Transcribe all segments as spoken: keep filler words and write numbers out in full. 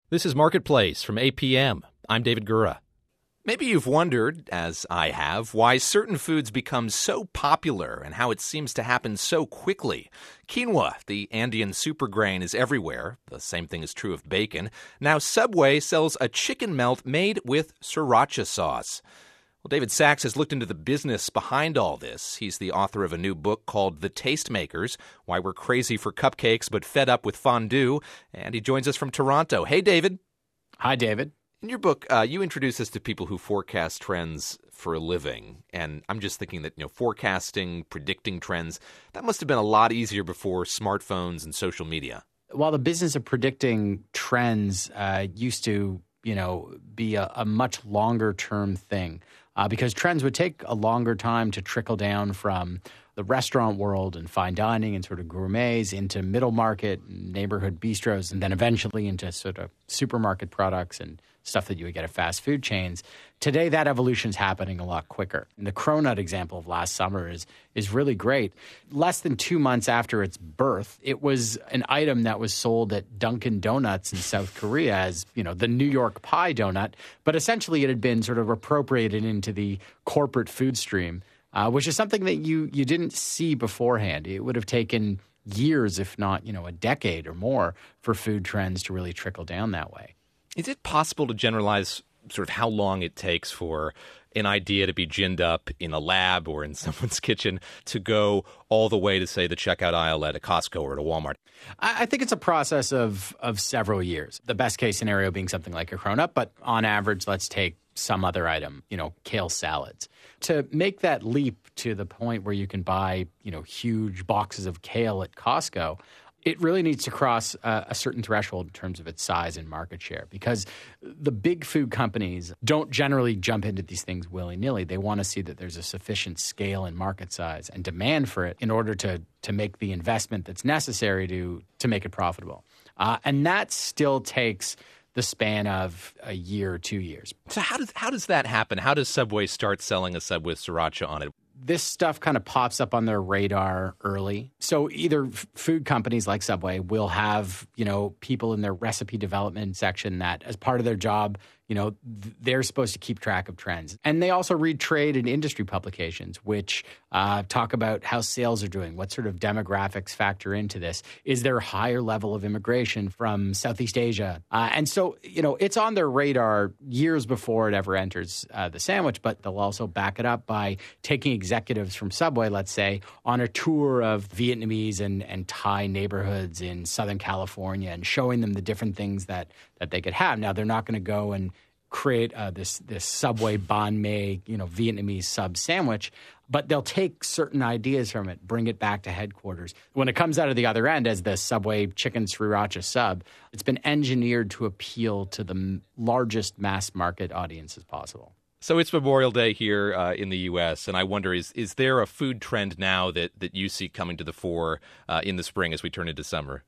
This is Marketplace from A P M. I'm David Gura. Maybe you've wondered, as I have, why certain foods become so popular and how it seems to happen so quickly. Quinoa, the Andean supergrain, is everywhere. The same thing is true of bacon. Now Subway sells a chicken melt made with sriracha sauce. Well, David Sachs has looked into the business behind all this. He's the author of a new book called The Tastemakers, Why We're Crazy for Cupcakes But Fed Up with Fondue, and he joins us from Toronto. Hey, David. Hi, David. In your book, uh, you introduce us to people who forecast trends for a living, and I'm just thinking that, you know, forecasting, predicting trends, that must have been a lot easier before smartphones and social media. While the business of predicting trends uh, used to, you know, be a, a much longer-term thing, uh, because trends would take a longer time to trickle down from the restaurant world and fine dining and sort of gourmets into middle market, neighborhood bistros, and then eventually into sort of supermarket products and stuff that you would get at fast food chains. Today, that evolution is happening a lot quicker. And the Cronut example of last summer is is really great. Less than two months after its birth, it was an item that was sold at Dunkin' Donuts in South Korea as, you know, the New York pie donut. But essentially, it had been sort of appropriated into the corporate food stream, uh, which is something that you you didn't see beforehand. It would have taken years, if not, you know, a decade or more, for food trends to really trickle down that way. Is it possible to generalize sort of how long it takes for an idea to be ginned up in a lab or in someone's kitchen to go all the way to, say, the checkout aisle at a Costco or at a Walmart? I think it's a process of of several years. The best case scenario being something like a Cronut, but on average, let's take some other item, you know, kale salads. To make that leap to the point where you can buy, you know, huge boxes of kale at Costco, it really needs to cross uh, a certain threshold in terms of its size and market share, because the big food companies don't generally jump into these things willy-nilly. They want to see that there's a sufficient scale and market size and demand for it in order to to make the investment that's necessary to to make it profitable. Uh, and that still takes the span of a year or two years. So how does how does that happen? How does Subway start selling a sub with sriracha on it? This stuff kind of pops up on their radar early. So either f- food companies like Subway will have, you know, people in their recipe development section that as part of their job, you know, th- they're supposed to keep track of trends. And they also read trade and industry publications, which uh, talk about how sales are doing, what sort of demographics factor into this. Is there a higher level of immigration from Southeast Asia? Uh, and so, you know, it's on their radar years before it ever enters uh, the sandwich, but they'll also back it up by taking executives from Subway, let's say, on a tour of Vietnamese and, and Thai neighborhoods in Southern California and showing them the different things that, that they could have. Now, they're not going to go and create uh, this this Subway banh mi, you know, Vietnamese sub sandwich, but they'll take certain ideas from it, bring it back to headquarters. When it comes out of the other end as the Subway chicken sriracha sub, it's been engineered to appeal to the m- largest mass market audience as possible. So it's Memorial Day here uh, in the U S, and I wonder, is is there a food trend now that, that you see coming to the fore uh, in the spring as we turn into summer?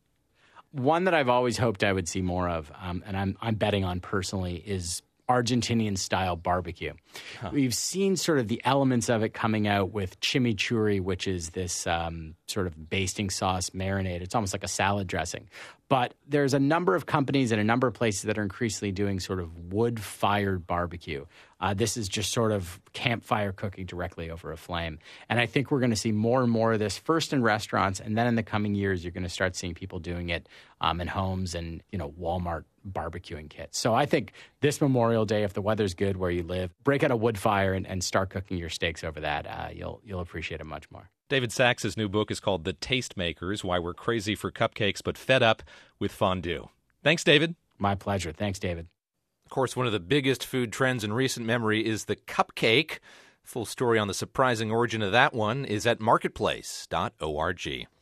One that I've always hoped I would see more of, um, and I'm I'm betting on personally, is Argentinian-style barbecue. Huh. We've seen sort of the elements of it coming out with chimichurri, which is this um, sort of basting sauce marinade. It's almost like a salad dressing. But there's a number of companies and a number of places that are increasingly doing sort of wood-fired barbecue. Uh, this is just sort of campfire cooking directly over a flame. And I think we're going to see more and more of this, first in restaurants, and then in the coming years, you're going to start seeing people doing it um, in homes and, you know, Walmart barbecuing kits. So I think this Memorial Day, if the weather's good where you live, break out a wood fire and, and start cooking your steaks over that. Uh, you'll you'll appreciate it much more. David Sachs' new book is called The Tastemakers, Why We're Crazy for Cupcakes But Fed Up with Fondue. Thanks, David. My pleasure. Thanks, David. Of course, one of the biggest food trends in recent memory is the cupcake. Full story on the surprising origin of that one is at marketplace dot org.